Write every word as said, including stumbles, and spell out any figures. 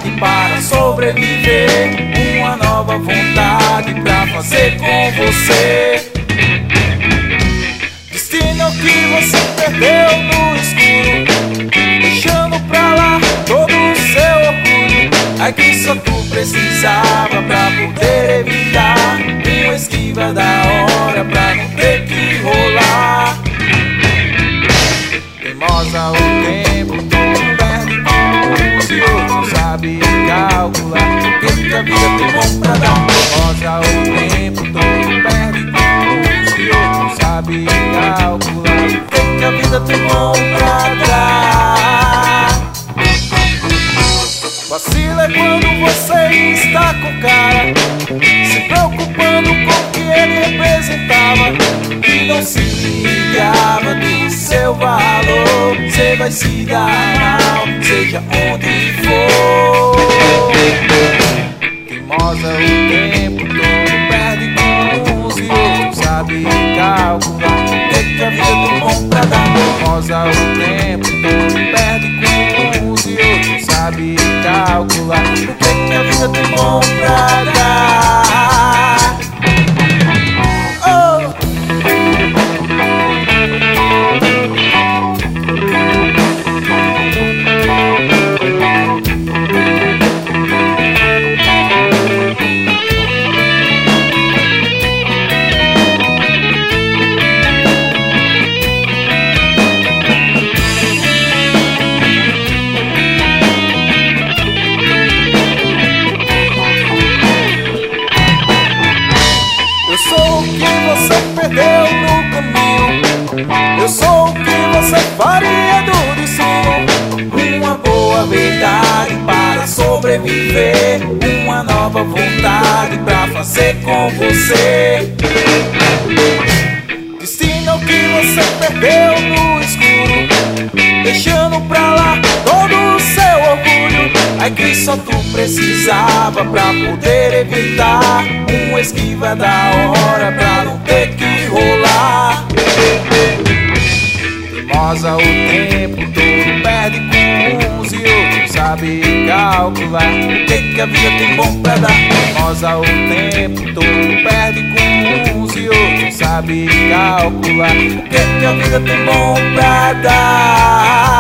verdade para sobreviver, uma nova vontade pra fazer com você. Destino que você perdeu no escuro, deixando pra lá todo o seu orgulho. Ai que só tu precisava pra poder evitar uma esquiva da hora, pra não ter que rolar. Teimosa o tempo todo perde com e outro sabe calcular o que, que a vida tem bom pra dar. Teimosa o tempo todo perde com e outro sabe calcular o que, que a vida tem bom pra dar. Vacila é quando você está com o cara, se preocupando com o que ele representava, e não se ligava do seu valor. Você vai se dar mal, seja onde for. Teimosa o tempo todo perde com uns e outros sabe calcular o que, que a vida tem bom pra dar. Teimosa o tempo todo perde com uns e outros sabe calcular o que, que a vida tem bom pra dar. Oh. Eu sou o que você perdeu no caminho, eu sou o que você faria do destino, uma boa verdade para sobreviver, uma nova vontade pra fazer com você. Destino que você perdeu no escuro, deixando pra lá todo o seu orgulho. Ai que só tu precisava pra poder evitar uma esquiva da hora, pra não ter que rolar. Teimosa o tempo todo perde com uns e outros sabe calcular o que, que a vida tem bom pra dar. Teimosa o tempo todo perde com uns e outros sabe calcular o que, que a vida tem bom pra dar.